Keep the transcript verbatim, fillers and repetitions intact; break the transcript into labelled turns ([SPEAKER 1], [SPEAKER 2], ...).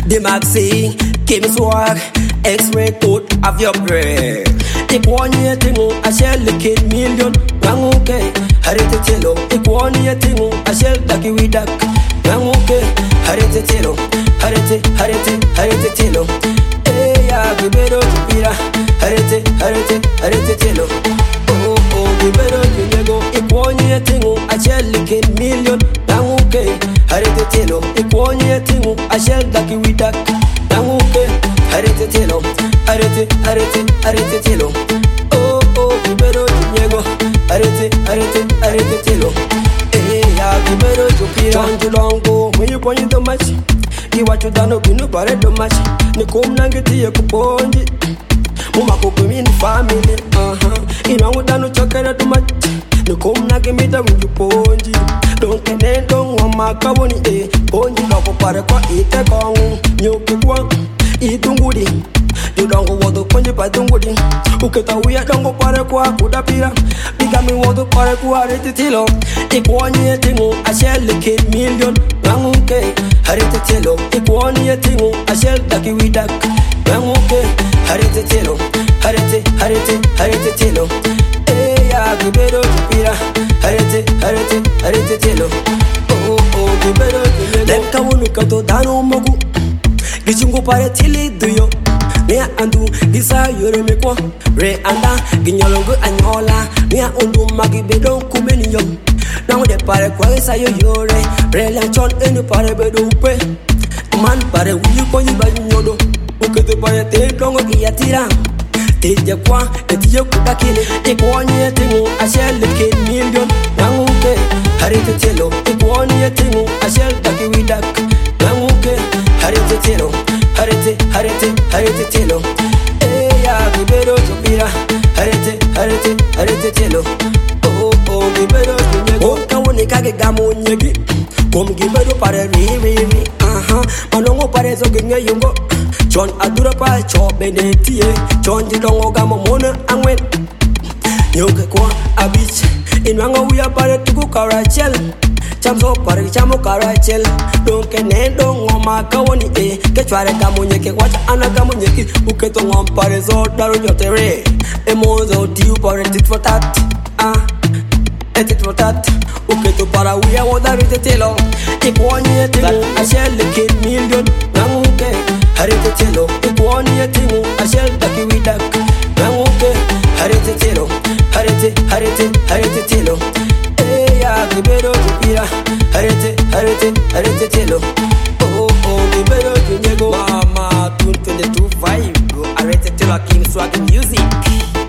[SPEAKER 1] The Maxi, Kim Swag, X-ray code of your brain. Ik won je tingo, a shell liquid million. Bang okay, harite telo. Ik won je tingo, a shell daki widak. Bang okay, harite telo. Harite, harite, harite telo. Eh ya, gibero tupira. Harite, harite, harite telo. Oh oh, gibero tunyego. Ik won je tingo, a shell liquid million. Bang okay, harite telo. Ik won je tingo, a shell daki widak. Bang okay, harite telo. Arete, arete, arete telo. Oh, oh, gibero tunyego. Arete, arete, arete telo. Eh, ya gibero tupira. John Julongo, when you point the match. You watch you down up in the bar the match. Ni kom nangeti ye kuponji. Muma kukumi ni family. Uh-huh. Ina udano chakera the match. Ni kom nangimita winju ponji. Don't kene don't wama kawoni eh. Ponji loko pare kwa ite kongu. Nyoke kwa itungudi. You don't go water ponji pa tungudi. Uketa uya don't go pare kwa kudapira. Biga mi water pare kwa rete tilo. Ikwani ye tingu a shell liquid million. Ranguke harete tilo. Ikwani ye tingu a shell daki widak. Ranguke harete tilo. Harete harete harete tilo. Eh ya gibero tupira. Harete harete harete tilo. Oh oh gibero tupira. Lenka wunu kato dano mogu. Gijungu pare tili duyo. Nia andu gisa yore mekwa. Re anda ginyolongo anyola. Nia undu magi bedon kumeni yom. Now de pare kwa gisa yo yore. Re lanchon enu pare bedon pe. Man pare wuyu konyi ba nyodo. Ukete pare te kongo kiyatira. Teje kwa etiye kudakile. Ikwani yetingu ashel ke million. Nanguke harite telo. Ikwani yetingu ashel daki widak. Nanguke harite telo. Harite, harite, harite telo. Eh ya gibero tupira. Harite, harite, harite telo. Oh oh gibero tunyego. Kawone kage gamo nyegi. Kom gibero pare ri ri ri. Aha. Manongo pare zo genge yungo. John adura pa cho benetie. John jidongo gamo mona angwen. Nyoke kwa abich. Inwango uya pare tuku karachel. Chamso pare chamo karachel. Don't kene don't ngoma kawoni eh. Ke chware gamo nyeke watch ana gamo nyeki. Uketo ngom pare zo daro nyotere. Emozo tiu pare tit for tat. Ah. Etit for tat. Uketo para uya woda rite telo. Ikwani yetingu a shell liquid million. Nanguke harite telo. Ikwani yetingu a shell daki widak. Nanguke harite telo. Harite harite harite telo. Eh ya gibero tupira. Harite harite harite telo. Oh oh gibero tunyego. Mama tune twenty-two vibe. Harite telo Kim Swag music.